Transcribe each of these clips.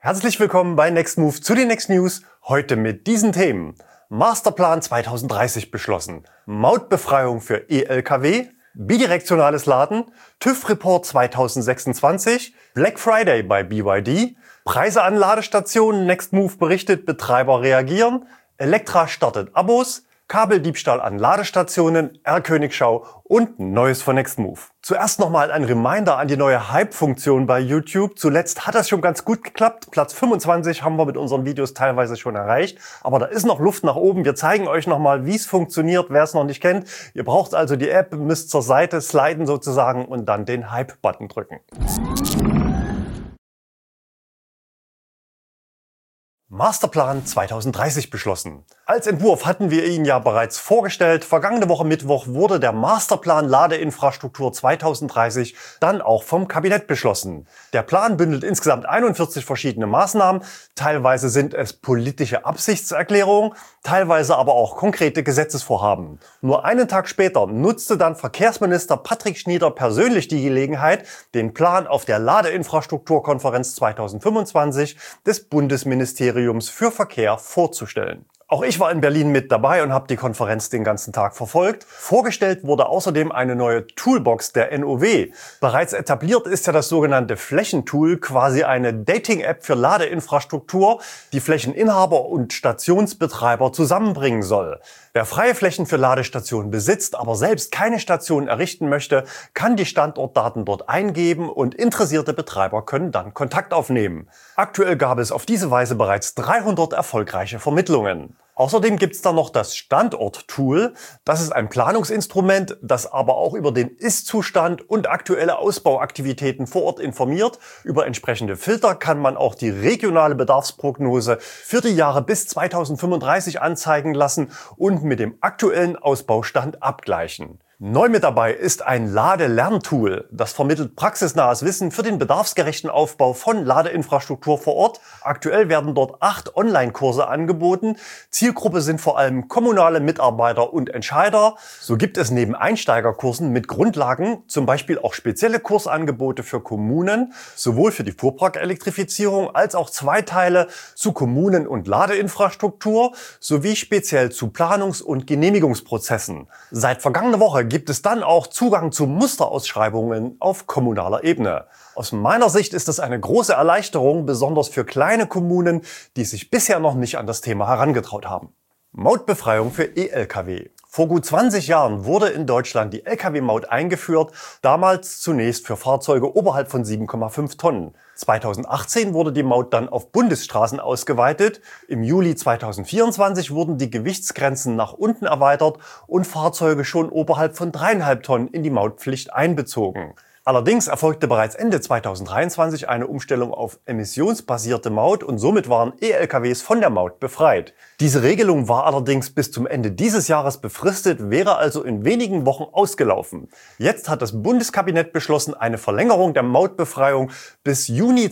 Herzlich willkommen bei Next Move zu den Next News, heute mit diesen Themen. Masterplan 2030 beschlossen, Mautbefreiung für E-Lkw, bidirektionales Laden, TÜV-Report 2026, Black Friday bei BYD, Preise an Ladestationen, Next Move berichtet, Betreiber reagieren, Electra startet Abos, Kabeldiebstahl an Ladestationen, R-Königschau und Neues von Next Move. Zuerst nochmal ein Reminder an die neue Hype-Funktion bei YouTube. Zuletzt hat das schon ganz gut geklappt. Platz 25 haben wir mit unseren Videos teilweise schon erreicht. Aber da ist noch Luft nach oben. Wir zeigen euch nochmal, wie es funktioniert, wer es noch nicht kennt. Ihr braucht also die App, müsst zur Seite sliden sozusagen und dann den Hype-Button drücken. Masterplan 2030 beschlossen. Als Entwurf hatten wir ihn ja bereits vorgestellt. Vergangene Woche Mittwoch wurde der Masterplan Ladeinfrastruktur 2030 dann auch vom Kabinett beschlossen. Der Plan bündelt insgesamt 41 verschiedene Maßnahmen. Teilweise sind es politische Absichtserklärungen, teilweise aber auch konkrete Gesetzesvorhaben. Nur einen Tag später nutzte dann Verkehrsminister Patrick Schnieder persönlich die Gelegenheit, den Plan auf der Ladeinfrastrukturkonferenz 2025 des Bundesministeriums für Verkehr vorzustellen. Auch ich war in Berlin mit dabei und habe die Konferenz den ganzen Tag verfolgt. Vorgestellt wurde außerdem eine neue Toolbox der NOW. Bereits etabliert ist ja das sogenannte Flächentool, quasi eine Dating-App für Ladeinfrastruktur, die Flächeninhaber und Stationsbetreiber zusammenbringen soll. Wer freie Flächen für Ladestationen besitzt, aber selbst keine Station errichten möchte, kann die Standortdaten dort eingeben und interessierte Betreiber können dann Kontakt aufnehmen. Aktuell gab es auf diese Weise bereits 300 erfolgreiche Vermittlungen. Außerdem gibt's da noch das Standort-Tool. Das ist ein Planungsinstrument, das aber auch über den Ist-Zustand und aktuelle Ausbauaktivitäten vor Ort informiert. Über entsprechende Filter kann man auch die regionale Bedarfsprognose für die Jahre bis 2035 anzeigen lassen und mit dem aktuellen Ausbaustand abgleichen. Neu mit dabei ist ein Lade-Lerntool. Das vermittelt praxisnahes Wissen für den bedarfsgerechten Aufbau von Ladeinfrastruktur vor Ort. Aktuell werden dort 8 Online-Kurse angeboten. Zielgruppe sind vor allem kommunale Mitarbeiter und Entscheider. So gibt es neben Einsteigerkursen mit Grundlagen zum Beispiel auch spezielle Kursangebote für Kommunen, sowohl für die Fuhrparkelektrifizierung als auch Zweiteile zu Kommunen- und Ladeinfrastruktur sowie speziell zu Planungs- und Genehmigungsprozessen. Seit vergangener Woche gibt es dann auch Zugang zu Musterausschreibungen auf kommunaler Ebene. Aus meiner Sicht ist es eine große Erleichterung, besonders für kleine Kommunen, die sich bisher noch nicht an das Thema herangetraut haben. Mautbefreiung für E-Lkw. Vor gut 20 Jahren wurde in Deutschland die Lkw-Maut eingeführt, damals zunächst für Fahrzeuge oberhalb von 7,5 Tonnen. 2018 wurde die Maut dann auf Bundesstraßen ausgeweitet. Im Juli 2024 wurden die Gewichtsgrenzen nach unten erweitert und Fahrzeuge schon oberhalb von 3,5 Tonnen in die Mautpflicht einbezogen. Allerdings erfolgte bereits Ende 2023 eine Umstellung auf emissionsbasierte Maut und somit waren E-Lkws von der Maut befreit. Diese Regelung war allerdings bis zum Ende dieses Jahres befristet, wäre also in wenigen Wochen ausgelaufen. Jetzt hat das Bundeskabinett beschlossen, eine Verlängerung der Mautbefreiung bis Juni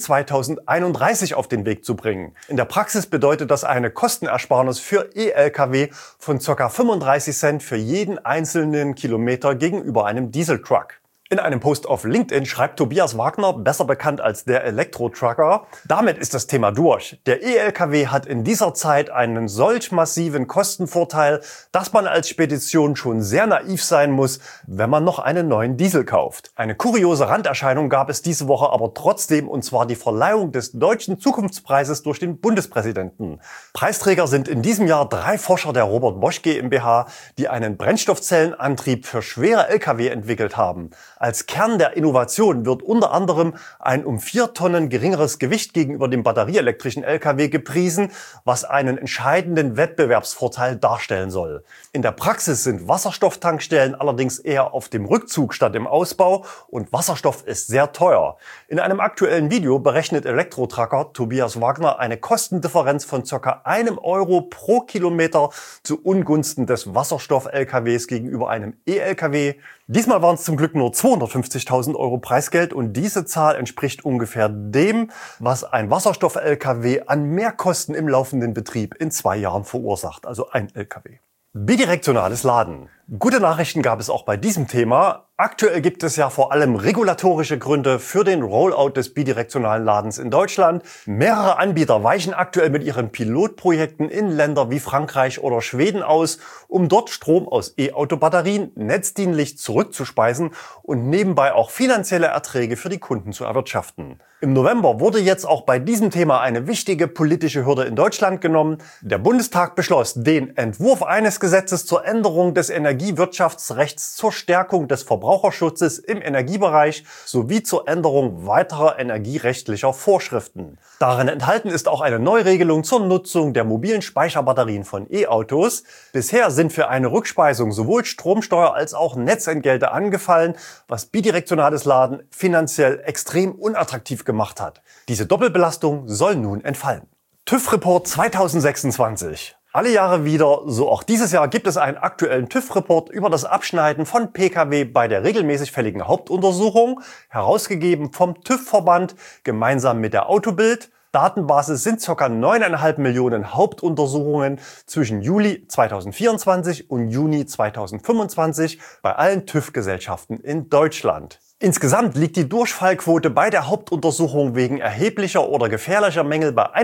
2031 auf den Weg zu bringen. In der Praxis bedeutet das eine Kostenersparnis für E-Lkw von ca. 35 Cent für jeden einzelnen Kilometer gegenüber einem Dieseltruck. In einem Post auf LinkedIn schreibt Tobias Wagner, besser bekannt als der Elektro-Trucker: Damit ist das Thema durch. Der E-Lkw hat in dieser Zeit einen solch massiven Kostenvorteil, dass man als Spedition schon sehr naiv sein muss, wenn man noch einen neuen Diesel kauft. Eine kuriose Randerscheinung gab es diese Woche aber trotzdem, und zwar die Verleihung des Deutschen Zukunftspreises durch den Bundespräsidenten. Preisträger sind in diesem Jahr 3 Forscher der Robert Bosch GmbH, die einen Brennstoffzellenantrieb für schwere Lkw entwickelt haben. Als Kern der Innovation wird unter anderem ein um 4 Tonnen geringeres Gewicht gegenüber dem batterieelektrischen Lkw gepriesen, was einen entscheidenden Wettbewerbsvorteil darstellen soll. In der Praxis sind Wasserstofftankstellen allerdings eher auf dem Rückzug statt im Ausbau und Wasserstoff ist sehr teuer. In einem aktuellen Video berechnet Elektro-Trucker Tobias Wagner eine Kostendifferenz von ca. 1 Euro pro Kilometer zu Ungunsten des Wasserstoff-Lkws gegenüber einem E-Lkw. Diesmal waren es zum Glück nur 250.000 Euro Preisgeld und diese Zahl entspricht ungefähr dem, was ein Wasserstoff-Lkw an Mehrkosten im laufenden Betrieb in 2 Jahren verursacht, also ein Lkw. Bidirektionales Laden. Gute Nachrichten gab es auch bei diesem Thema. Aktuell gibt es ja vor allem regulatorische Gründe für den Rollout des bidirektionalen Ladens in Deutschland. Mehrere Anbieter weichen aktuell mit ihren Pilotprojekten in Länder wie Frankreich oder Schweden aus, um dort Strom aus E-Auto-Batterien netzdienlich zurückzuspeisen und nebenbei auch finanzielle Erträge für die Kunden zu erwirtschaften. Im November wurde jetzt auch bei diesem Thema eine wichtige politische Hürde in Deutschland genommen. Der Bundestag beschloss, den Entwurf eines Gesetzes zur Änderung des Energiewirtschaftsrechts zur Stärkung des Verbraucherschutzes im Energiebereich sowie zur Änderung weiterer energierechtlicher Vorschriften. Darin enthalten ist auch eine Neuregelung zur Nutzung der mobilen Speicherbatterien von E-Autos. Bisher sind für eine Rückspeisung sowohl Stromsteuer als auch Netzentgelte angefallen, was bidirektionales Laden finanziell extrem unattraktiv gemacht hat. Diese Doppelbelastung soll nun entfallen. TÜV-Report 2026. Alle Jahre wieder, so auch dieses Jahr, gibt es einen aktuellen TÜV-Report über das Abschneiden von Pkw bei der regelmäßig fälligen Hauptuntersuchung, herausgegeben vom TÜV-Verband gemeinsam mit der Autobild. Datenbasis sind ca. 9,5 Millionen Hauptuntersuchungen zwischen Juli 2024 und Juni 2025 bei allen TÜV-Gesellschaften in Deutschland. Insgesamt liegt die Durchfallquote bei der Hauptuntersuchung wegen erheblicher oder gefährlicher Mängel bei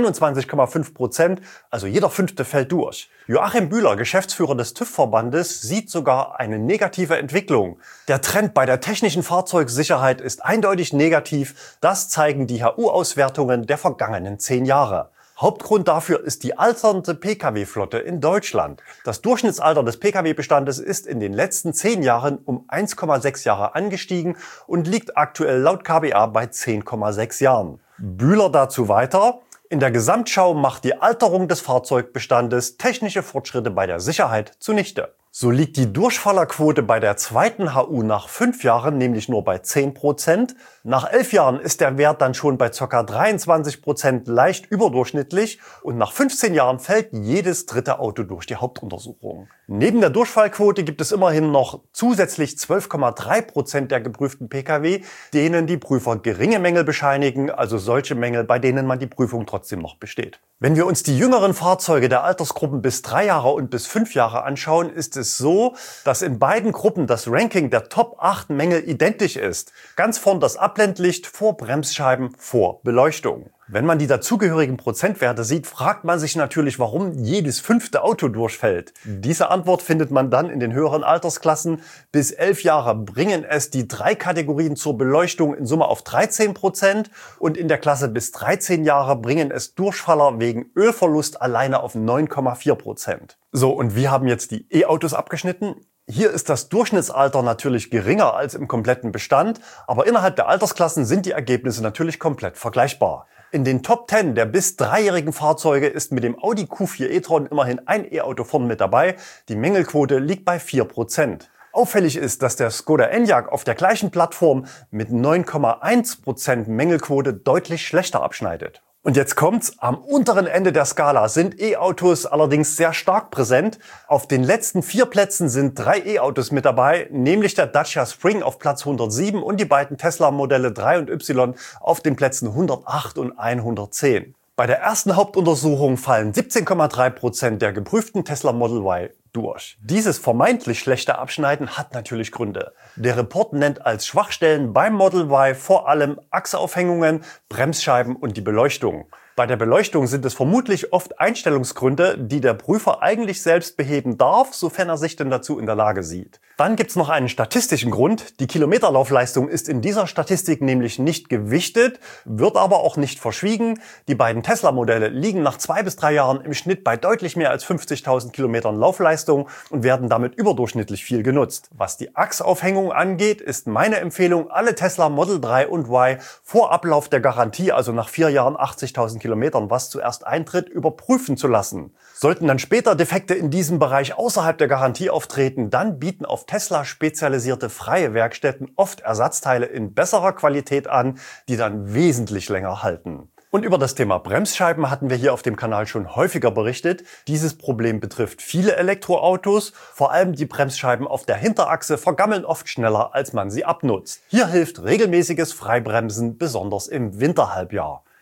21,5%, also jeder fünfte fällt durch. Joachim Bühler, Geschäftsführer des TÜV-Verbandes, sieht sogar eine negative Entwicklung. Der Trend bei der technischen Fahrzeugsicherheit ist eindeutig negativ, das zeigen die HU-Auswertungen der vergangenen 10 Jahre. Hauptgrund dafür ist die alternde Pkw-Flotte in Deutschland. Das Durchschnittsalter des Pkw-Bestandes ist in den letzten 10 Jahren um 1,6 Jahre angestiegen und liegt aktuell laut kBA bei 10,6 Jahren. Bühler dazu weiter: In der Gesamtschau macht die Alterung des Fahrzeugbestandes technische Fortschritte bei der Sicherheit zunichte. So liegt die Durchfallerquote bei der zweiten HU nach 5 Jahren nämlich nur bei 10%. Nach 11 Jahren ist der Wert dann schon bei ca. 23% leicht überdurchschnittlich und nach 15 Jahren fällt jedes dritte Auto durch die Hauptuntersuchung. Neben der Durchfallquote gibt es immerhin noch zusätzlich 12,3% der geprüften Pkw, denen die Prüfer geringe Mängel bescheinigen, also solche Mängel, bei denen man die Prüfung trotzdem noch besteht. Wenn wir uns die jüngeren Fahrzeuge der Altersgruppen bis 3 Jahre und bis 5 Jahre anschauen, ist es so, dass in beiden Gruppen das Ranking der Top 8 Mängel identisch ist. Ganz vorn das Abblendlicht, vor Bremsscheiben, vor Beleuchtung. Wenn man die dazugehörigen Prozentwerte sieht, fragt man sich natürlich, warum jedes 5. Auto durchfällt. Diese Antwort findet man dann in den höheren Altersklassen. Bis 11 Jahre bringen es die 3 Kategorien zur Beleuchtung in Summe auf 13% und in der Klasse bis 13 Jahre bringen es Durchfaller wegen Ölverlust alleine auf 9,4%. So, und wir haben jetzt die E-Autos abgeschnitten. Hier ist das Durchschnittsalter natürlich geringer als im kompletten Bestand, aber innerhalb der Altersklassen sind die Ergebnisse natürlich komplett vergleichbar. In den Top 10 der bis 3-jährigen Fahrzeuge ist mit dem Audi Q4 e-tron immerhin ein E-Auto vorn mit dabei. Die Mängelquote liegt bei 4%. Auffällig ist, dass der Skoda Enyaq auf der gleichen Plattform mit 9,1% Mängelquote deutlich schlechter abschneidet. Und jetzt kommt's, am unteren Ende der Skala sind E-Autos allerdings sehr stark präsent. Auf den letzten 4 Plätzen sind 3 E-Autos mit dabei, nämlich der Dacia Spring auf Platz 107 und die beiden Tesla-Modelle 3 und Y auf den Plätzen 108 und 110. Bei der ersten Hauptuntersuchung fallen 17,3% der geprüften Tesla Model Y durch. Dieses vermeintlich schlechte Abschneiden hat natürlich Gründe. Der Report nennt als Schwachstellen beim Model Y vor allem Achseaufhängungen, Bremsscheiben und die Beleuchtung. Bei der Beleuchtung sind es vermutlich oft Einstellungsgründe, die der Prüfer eigentlich selbst beheben darf, sofern er sich denn dazu in der Lage sieht. Dann gibt's noch einen statistischen Grund. Die Kilometerlaufleistung ist in dieser Statistik nämlich nicht gewichtet, wird aber auch nicht verschwiegen. Die beiden Tesla-Modelle liegen nach 2 bis 3 Jahren im Schnitt bei deutlich mehr als 50.000 Kilometern Laufleistung und werden damit überdurchschnittlich viel genutzt. Was die Achsaufhängung angeht, ist meine Empfehlung, alle Tesla Model 3 und Y vor Ablauf der Garantie, also nach 4 Jahren 80.000 Kilometern, was zuerst eintritt, überprüfen zu lassen. Sollten dann später Defekte in diesem Bereich außerhalb der Garantie auftreten, dann bieten auf Tesla spezialisierte freie Werkstätten oft Ersatzteile in besserer Qualität an, die dann wesentlich länger halten. Und über das Thema Bremsscheiben hatten wir hier auf dem Kanal schon häufiger berichtet. Dieses Problem betrifft viele Elektroautos. Vor allem die Bremsscheiben auf der Hinterachse vergammeln oft schneller, als man sie abnutzt. Hier hilft regelmäßiges Freibremsen, besonders im Winterhalbjahr.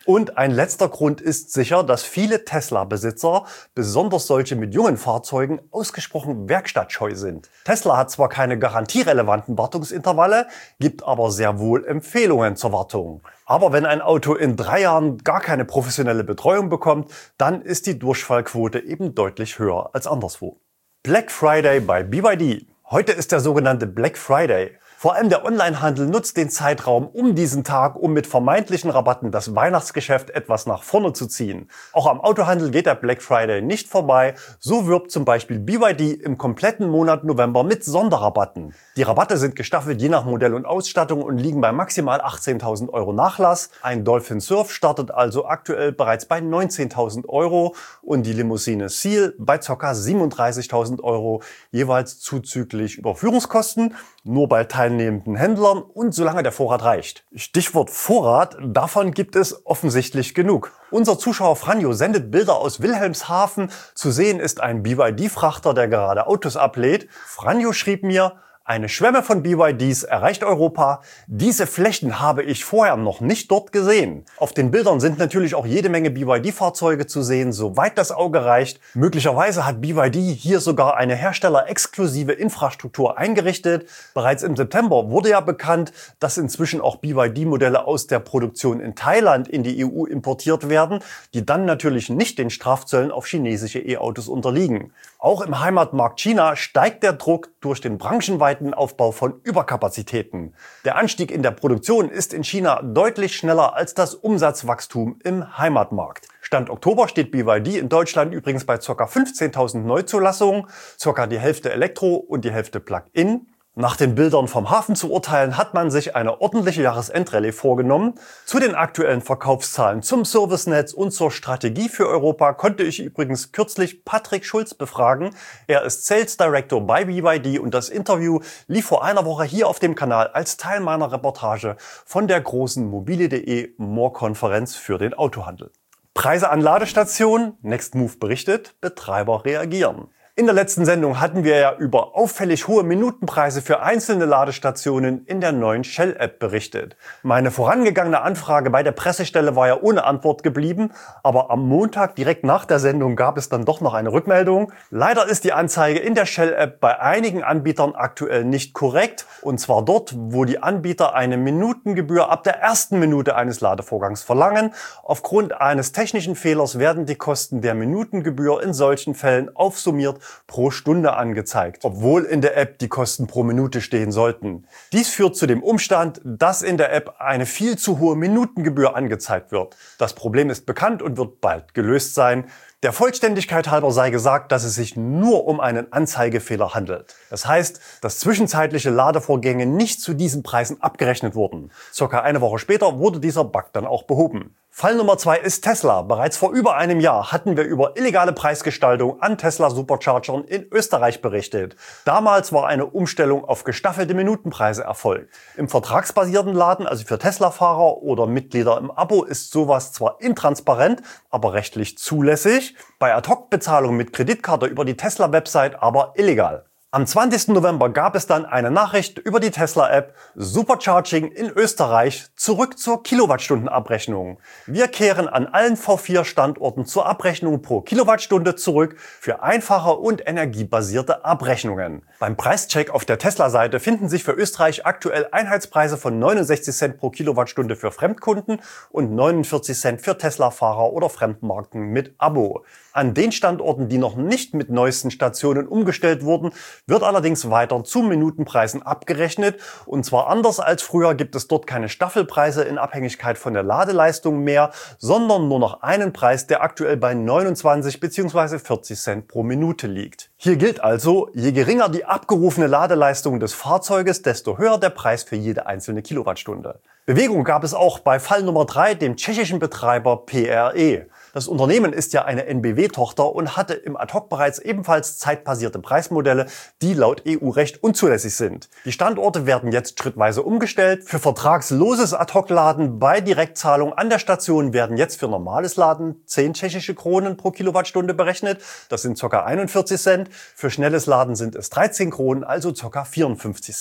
Und ein letzter Grund ist sicher, dass viele Tesla-Besitzer, besonders solche mit jungen Fahrzeugen, ausgesprochen werkstattscheu sind. Tesla hat zwar keine garantierelevanten Wartungsintervalle, gibt aber sehr wohl Empfehlungen zur Wartung. Aber wenn ein Auto in 3 Jahren gar keine professionelle Betreuung bekommt, dann ist die Durchfallquote eben deutlich höher als anderswo. Black Friday bei BYD. Heute ist der sogenannte Black Friday. Vor allem der Onlinehandel nutzt den Zeitraum um diesen Tag, um mit vermeintlichen Rabatten das Weihnachtsgeschäft etwas nach vorne zu ziehen. Auch am Autohandel geht der Black Friday nicht vorbei. So wirbt zum Beispiel BYD im kompletten Monat November mit Sonderrabatten. Die Rabatte sind gestaffelt je nach Modell und Ausstattung und liegen bei maximal 18.000 € Nachlass. Ein Dolphin Surf startet also aktuell bereits bei 19.000 € und die Limousine Seal bei ca. 37.000 €, jeweils zuzüglich Überführungskosten, nur bei teilnehmenden Händlern und solange der Vorrat reicht. Stichwort Vorrat, davon gibt es offensichtlich genug. Unser Zuschauer Franjo sendet Bilder aus Wilhelmshaven. Zu sehen ist ein BYD-Frachter, der gerade Autos ablädt. Franjo schrieb mir: Eine Schwemme von BYDs erreicht Europa. Diese Flächen habe ich vorher noch nicht dort gesehen. Auf den Bildern sind natürlich auch jede Menge BYD-Fahrzeuge zu sehen, soweit das Auge reicht. Möglicherweise hat BYD hier sogar eine herstellerexklusive Infrastruktur eingerichtet. Bereits im September wurde ja bekannt, dass inzwischen auch BYD-Modelle aus der Produktion in Thailand in die EU importiert werden, die dann natürlich nicht den Strafzöllen auf chinesische E-Autos unterliegen. Auch im Heimatmarkt China steigt der Druck durch den branchenweiten Aufbau von Überkapazitäten. Der Anstieg in der Produktion ist in China deutlich schneller als das Umsatzwachstum im Heimatmarkt. Stand Oktober steht BYD in Deutschland übrigens bei ca. 15.000 Neuzulassungen, ca. die Hälfte Elektro und die Hälfte Plug-in. Nach den Bildern vom Hafen zu urteilen, hat man sich eine ordentliche Jahresendrallye vorgenommen. Zu den aktuellen Verkaufszahlen, zum Servicenetz und zur Strategie für Europa konnte ich übrigens kürzlich Patrick Schulz befragen. Er ist Sales Director bei BYD und das Interview lief vor einer Woche hier auf dem Kanal als Teil meiner Reportage von der großen mobile.de More-Konferenz für den Autohandel. Preise an Ladestationen, Nextmove berichtet, Betreiber reagieren. In der letzten Sendung hatten wir ja über auffällig hohe Minutenpreise für einzelne Ladestationen in der neuen Shell-App berichtet. Meine vorangegangene Anfrage bei der Pressestelle war ja ohne Antwort geblieben, aber am Montag direkt nach der Sendung gab es dann doch noch eine Rückmeldung. Leider ist die Anzeige in der Shell-App bei einigen Anbietern aktuell nicht korrekt, und zwar dort, wo die Anbieter eine Minutengebühr ab der ersten Minute eines Ladevorgangs verlangen. Aufgrund eines technischen Fehlers werden die Kosten der Minutengebühr in solchen Fällen aufsummiert pro Stunde angezeigt, obwohl in der App die Kosten pro Minute stehen sollten. Dies führt zu dem Umstand, dass in der App eine viel zu hohe Minutengebühr angezeigt wird. Das Problem ist bekannt und wird bald gelöst sein. Der Vollständigkeit halber sei gesagt, dass es sich nur um einen Anzeigefehler handelt. Das heißt, dass zwischenzeitliche Ladevorgänge nicht zu diesen Preisen abgerechnet wurden. Circa eine Woche später wurde dieser Bug dann auch behoben. Fall Nummer 2 ist Tesla. Bereits vor über einem Jahr hatten wir über illegale Preisgestaltung an Tesla Superchargern in Österreich berichtet. Damals war eine Umstellung auf gestaffelte Minutenpreise erfolgt. Im vertragsbasierten Laden, also für Tesla-Fahrer oder Mitglieder im Abo, ist sowas zwar intransparent, aber rechtlich zulässig. Bei Ad-Hoc-Bezahlung mit Kreditkarte über die Tesla-Website aber illegal. Am 20. November gab es dann eine Nachricht über die Tesla-App: Supercharging in Österreich zurück zur Kilowattstundenabrechnung. Wir kehren an allen V4-Standorten zur Abrechnung pro Kilowattstunde zurück für einfache und energiebasierte Abrechnungen. Beim Preischeck auf der Tesla-Seite finden sich für Österreich aktuell Einheitspreise von 69 Cent pro Kilowattstunde für Fremdkunden und 49 Cent für Tesla-Fahrer oder Fremdmarken mit Abo. An den Standorten, die noch nicht mit neuesten Stationen umgestellt wurden, wird allerdings weiter zu Minutenpreisen abgerechnet. Und zwar anders als früher gibt es dort keine Staffelpreise in Abhängigkeit von der Ladeleistung mehr, sondern nur noch einen Preis, der aktuell bei 29 bzw. 40 Cent pro Minute liegt. Hier gilt also, je geringer die abgerufene Ladeleistung des Fahrzeuges, desto höher der Preis für jede einzelne Kilowattstunde. Bewegung gab es auch bei Fall Nummer 3, dem tschechischen Betreiber PRE. Das Unternehmen ist ja eine NBW-Tochter und hatte im Ad-Hoc bereits ebenfalls zeitbasierte Preismodelle, die laut EU-Recht unzulässig sind. Die Standorte werden jetzt schrittweise umgestellt. Für vertragsloses Ad-Hoc-Laden bei Direktzahlung an der Station werden jetzt für normales Laden 10 tschechische Kronen pro Kilowattstunde berechnet. Das sind ca. 41 Cent. Für schnelles Laden sind es 13 Kronen, also ca. 54 Cent.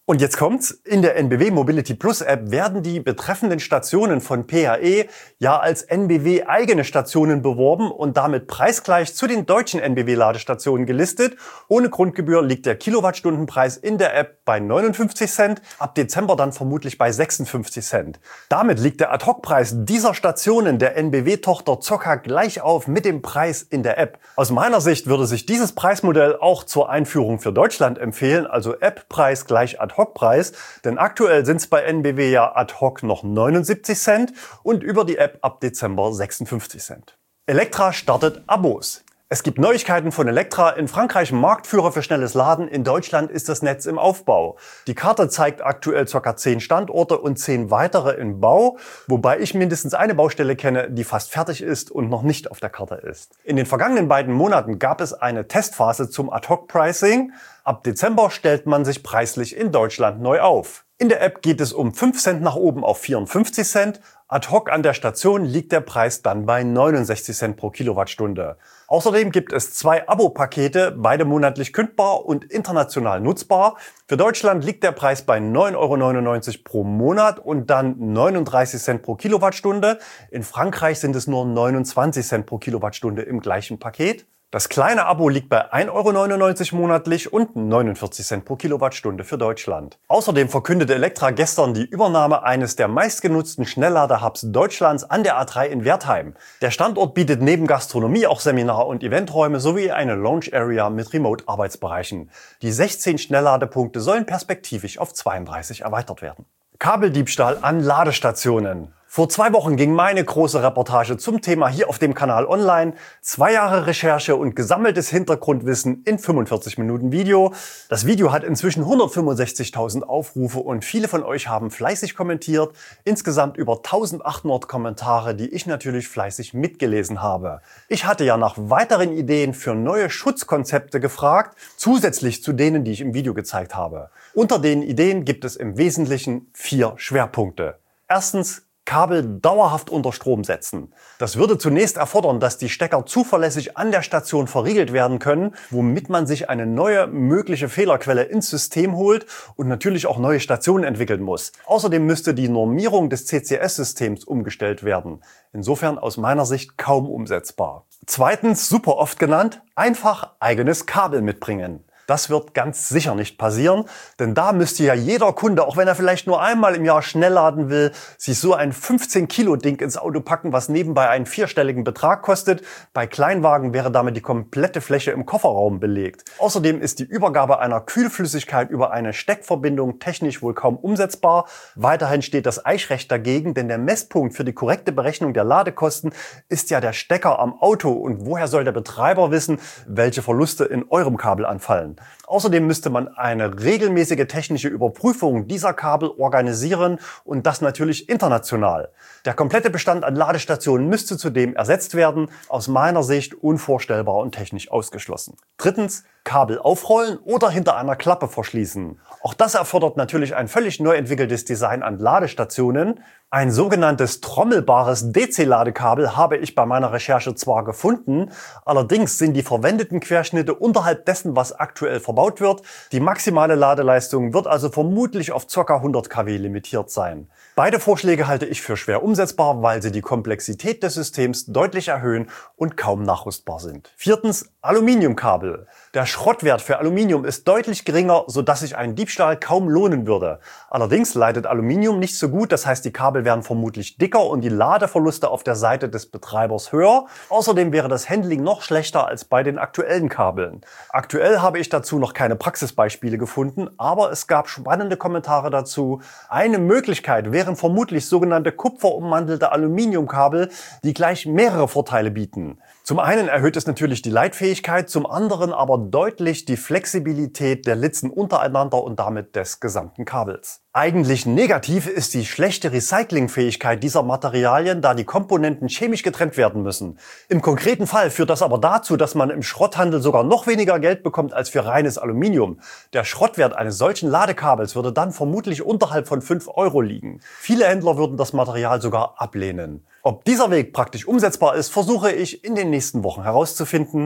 Und jetzt kommt's. In der NBW Mobility Plus App werden die betreffenden Stationen von PHE ja als NBW eigene Stationen beworben und damit preisgleich zu den deutschen NBW Ladestationen gelistet. Ohne Grundgebühr liegt der Kilowattstundenpreis in der App bei 59 Cent, ab Dezember dann vermutlich bei 56 Cent. Damit liegt der Ad-Hoc-Preis dieser Stationen der NBW-Tochter Zoka gleich auf mit dem Preis in der App. Aus meiner Sicht würde sich dieses Preismodell auch zur Einführung für Deutschland empfehlen, also App-Preis gleich Ad-Hoc-Preis, denn aktuell sind es bei NBW ja Ad-Hoc noch 79 Cent und über die App ab Dezember 56 Cent. Electra startet Abos. Es gibt Neuigkeiten von Electra. In Frankreich Marktführer für schnelles Laden. In Deutschland ist das Netz im Aufbau. Die Karte zeigt aktuell ca. 10 Standorte und 10 weitere in Bau, wobei ich mindestens eine Baustelle kenne, die fast fertig ist und noch nicht auf der Karte ist. In den vergangenen beiden Monaten gab es eine Testphase zum Ad-Hoc-Pricing. Ab Dezember stellt man sich preislich in Deutschland neu auf. In der App geht es um 5 Cent nach oben auf 54 Cent. Ad hoc an der Station liegt der Preis dann bei 69 Cent pro Kilowattstunde. Außerdem gibt es 2 Abo-Pakete, beide monatlich kündbar und international nutzbar. Für Deutschland liegt der Preis bei 9,99 € pro Monat und dann 39 Cent pro Kilowattstunde. In Frankreich sind es nur 29 Cent pro Kilowattstunde im gleichen Paket. Das kleine Abo liegt bei 1,99 € monatlich und 49 Cent pro Kilowattstunde für Deutschland. Außerdem verkündete Electra gestern die Übernahme eines der meistgenutzten Schnelllader-Hubs Deutschlands an der A3 in Wertheim. Der Standort bietet neben Gastronomie auch Seminar- und Eventräume sowie eine Lounge-Area mit Remote-Arbeitsbereichen. Die 16 Schnellladepunkte sollen perspektivisch auf 32 erweitert werden. Kabeldiebstahl an Ladestationen. Vor 2 Wochen ging meine große Reportage zum Thema hier auf dem Kanal online. 2 Jahre Recherche und gesammeltes Hintergrundwissen in 45 Minuten Video. Das Video hat inzwischen 165.000 Aufrufe und viele von euch haben fleißig kommentiert. Insgesamt über 1800 Kommentare, die ich natürlich fleißig mitgelesen habe. Ich hatte ja nach weiteren Ideen für neue Schutzkonzepte gefragt, zusätzlich zu denen, die ich im Video gezeigt habe. Unter den Ideen gibt es im Wesentlichen 4 Schwerpunkte. Erstens, Kabel dauerhaft unter Strom setzen. Das würde zunächst erfordern, dass die Stecker zuverlässig an der Station verriegelt werden können, womit man sich eine neue mögliche Fehlerquelle ins System holt und natürlich auch neue Stationen entwickeln muss. Außerdem müsste die Normierung des CCS-Systems umgestellt werden. Insofern aus meiner Sicht kaum umsetzbar. Zweitens, super oft genannt, einfach eigenes Kabel mitbringen. Das wird ganz sicher nicht passieren, denn da müsste ja jeder Kunde, auch wenn er vielleicht nur einmal im Jahr schnell laden will, sich so ein 15 Kilo Ding ins Auto packen, was nebenbei einen 4-stelligen Betrag kostet. Bei Kleinwagen wäre damit die komplette Fläche im Kofferraum belegt. Außerdem ist die Übergabe einer Kühlflüssigkeit über eine Steckverbindung technisch wohl kaum umsetzbar. Weiterhin steht das Eichrecht dagegen, denn der Messpunkt für die korrekte Berechnung der Ladekosten ist ja der Stecker am Auto. Und woher soll der Betreiber wissen, welche Verluste in eurem Kabel anfallen? Außerdem müsste man eine regelmäßige technische Überprüfung dieser Kabel organisieren und das natürlich international. Der komplette Bestand an Ladestationen müsste zudem ersetzt werden. Aus meiner Sicht unvorstellbar und technisch ausgeschlossen. Drittens, Kabel aufrollen oder hinter einer Klappe verschließen. Auch das erfordert natürlich ein völlig neu entwickeltes Design an Ladestationen. Ein sogenanntes trommelbares DC-Ladekabel habe ich bei meiner Recherche zwar gefunden, allerdings sind die verwendeten Querschnitte unterhalb dessen, was aktuell verbaut wird. Die maximale Ladeleistung wird also vermutlich auf ca. 100 kW limitiert sein. Beide Vorschläge halte ich für schwer umsetzbar, weil sie die Komplexität des Systems deutlich erhöhen und kaum nachrüstbar sind. Viertens, Aluminiumkabel. Der Schrottwert für Aluminium ist deutlich geringer, sodass sich ein Diebstahl kaum lohnen würde. Allerdings leitet Aluminium nicht so gut, das heißt, die Kabel werden vermutlich dicker und die Ladeverluste auf der Seite des Betreibers höher. Außerdem wäre das Handling noch schlechter als bei den aktuellen Kabeln. Aktuell habe ich dazu noch keine Praxisbeispiele gefunden, aber es gab spannende Kommentare dazu. Eine Möglichkeit wären vermutlich sogenannte kupferummantelte Aluminiumkabel, die gleich mehrere Vorteile bieten. Zum einen erhöht es natürlich die Leitfähigkeit, zum anderen aber deutlich die Flexibilität der Litzen untereinander und damit des gesamten Kabels. Eigentlich negativ ist die schlechte Recyclingfähigkeit dieser Materialien, da die Komponenten chemisch getrennt werden müssen. Im konkreten Fall führt das aber dazu, dass man im Schrotthandel sogar noch weniger Geld bekommt als für reines Aluminium. Der Schrottwert eines solchen Ladekabels würde dann vermutlich unterhalb von 5 € liegen. Viele Händler würden das Material sogar ablehnen. Ob dieser Weg praktisch umsetzbar ist, versuche ich in den nächsten Wochen herauszufinden.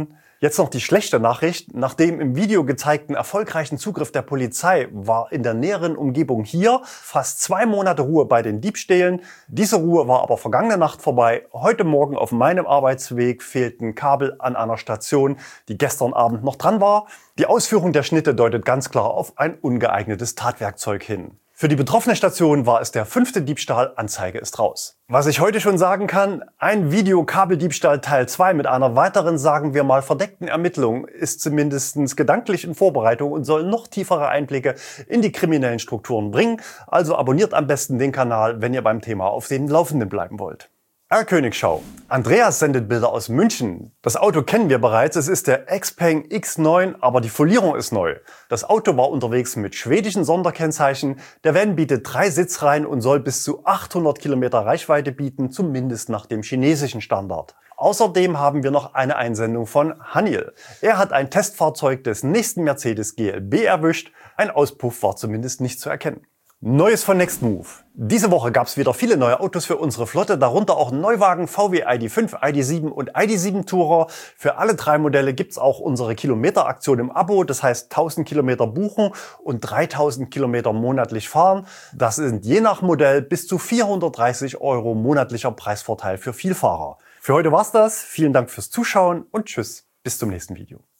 Jetzt noch die schlechte Nachricht. Nach dem im Video gezeigten erfolgreichen Zugriff der Polizei war in der näheren Umgebung hier fast 2 Monate Ruhe bei den Diebstählen. Diese Ruhe war aber vergangene Nacht vorbei. Heute Morgen auf meinem Arbeitsweg fehlten Kabel an einer Station, die gestern Abend noch dran war. Die Ausführung der Schnitte deutet ganz klar auf ein ungeeignetes Tatwerkzeug hin. Für die betroffene Station war es der 5. Diebstahl, Anzeige ist raus. Was ich heute schon sagen kann, ein Video-Kabeldiebstahl Teil 2 mit einer weiteren, sagen wir mal, verdeckten Ermittlung ist zumindest gedanklich in Vorbereitung und soll noch tiefere Einblicke in die kriminellen Strukturen bringen. Also abonniert am besten den Kanal, wenn ihr beim Thema auf dem Laufenden bleiben wollt. Königschau. Andreas sendet Bilder aus München. Das Auto kennen wir bereits, es ist der Xpeng X9, aber die Folierung ist neu. Das Auto war unterwegs mit schwedischen Sonderkennzeichen. Der Van bietet 3 Sitzreihen und soll bis zu 800 Kilometer Reichweite bieten, zumindest nach dem chinesischen Standard. Außerdem haben wir noch eine Einsendung von Haniel. Er hat ein Testfahrzeug des nächsten Mercedes GLB erwischt. Ein Auspuff war zumindest nicht zu erkennen. Neues von Nextmove. Diese Woche gab es wieder viele neue Autos für unsere Flotte, darunter auch Neuwagen VW ID.5, ID.7 und ID.7 Tourer. Für alle 3 Modelle gibt's auch unsere Kilometeraktion im Abo, das heißt 1000 Kilometer buchen und 3000 Kilometer monatlich fahren. Das sind je nach Modell bis zu 430 € monatlicher Preisvorteil für Vielfahrer. Für heute war's das. Vielen Dank fürs Zuschauen und tschüss, bis zum nächsten Video.